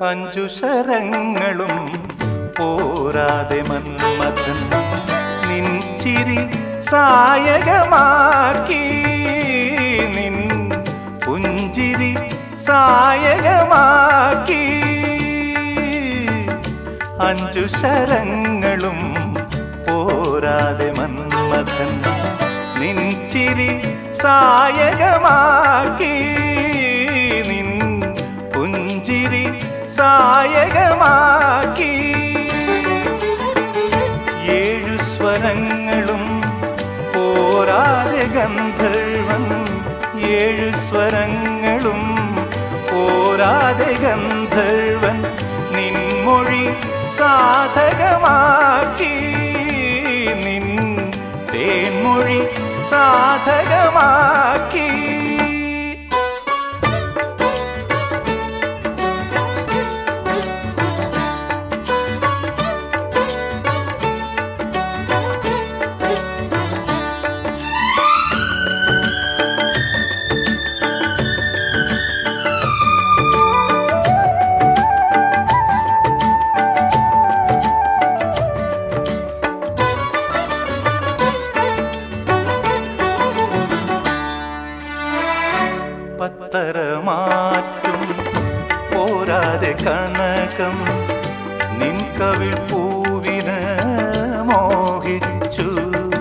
അഞ്ചു ശരങ്ങളും പോരാതെ മന്മഥൻ നിൻ ചിരി സായകമാക്കി, നിൻ പുഞ്ചിരി സായകമാക്കി. അഞ്ചു ശരങ്ങളും പോരാതെ മന്മഥൻ നിൻ ചിരി സായകമാക്കി, നിൻ പുഞ്ചിരി സായകമാക്കി. ഏഴു സ്വരങ്ങളും പോരാതെ ഗന്ധർവൻ, ഏഴു സ്വരങ്ങളും പോരാതെ ഗന്ധർവൻ നിൻമൊഴി സാധകമാക്കി, നിൻ തേൻമൊഴി സാധകമാക്കി. പത്തരമാറ്റും പോരാതെ കനകം നിൻ കവിൾ പൂവിന് മോഹിച്ചു.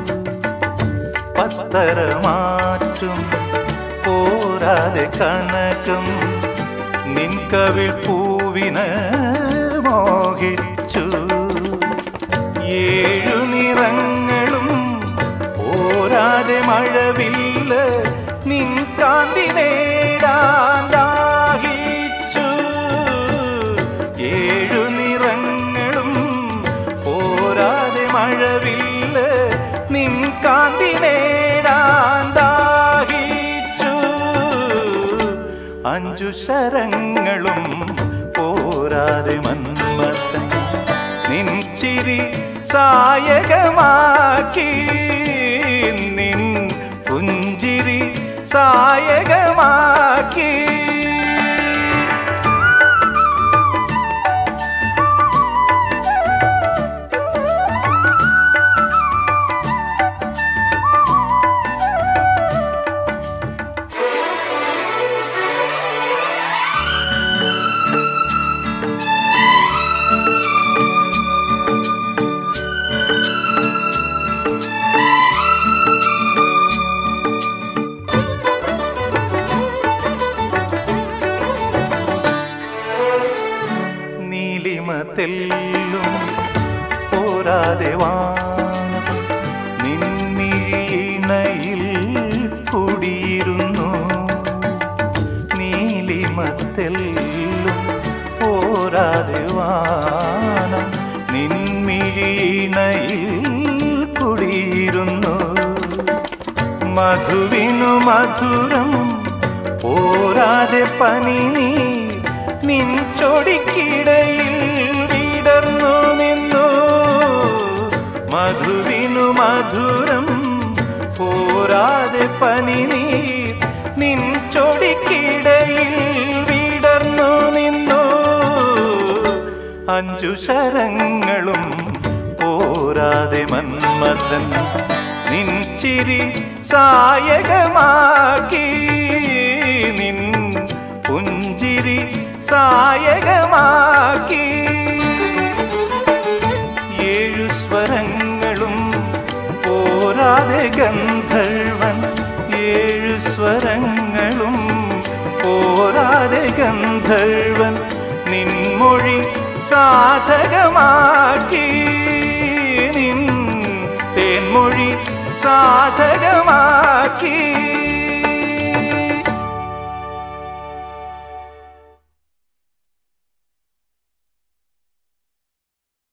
പത്തരമാറ്റും പോരാതെ കനകം നിൻ കവിൾ പൂവിന് മോഹിച്ചു. ഏഴു നിറങ്ങളും പോരാതെ മഴവില്ല നിൻ കാന്തി നേടാൻ ദാഹിച്ചു. ഏഴു നിറങ്ങളും പോരാതെ മഴവില്ല നിൻ കാന്തി നേടാൻ ദാഹിച്ചു. അഞ്ചു ശരങ്ങളും പോരാതെ മന്മഥൻ നിൻ ചിരി സായകമാക്കി, നിൻ പുഞ്ചിരി സായകമാക്കി. തെല്ലും പോരാതെ വാനം നിൻമിഴിയിണയിൽ കുടിയിരുന്നു. നീലിമത്തെല്ലും പോരാതെ വാനം നിൻമിഴിയിണയിൽ കുടിയിരുന്നു. മധുവിനു മധുരം പോരാതെ പനിനീർ നിൻ ചൊടിക്കിടയിൽ വിടർന്നു നിന്നു. മധുവിനു മധുരം പോരാതെ പനിനീർ നിൻ ചൊടിക്കിടയിൽ വിടർന്നു നിന്നു. അഞ്ചു ശരങ്ങളും പോരാതെ മന്മഥൻ നിൻ ചിരി സായകമാക്കി, നിൻ പുഞ്ചിരി സായകമാക്കി. ഏഴു സ്വരങ്ങളും പോരാതെ ഗന്ധർവൻ, ഏഴു സ്വരങ്ങളും പോരാതെ ഗന്ധർവൻ നിൻമൊഴി സാധകമാക്കി.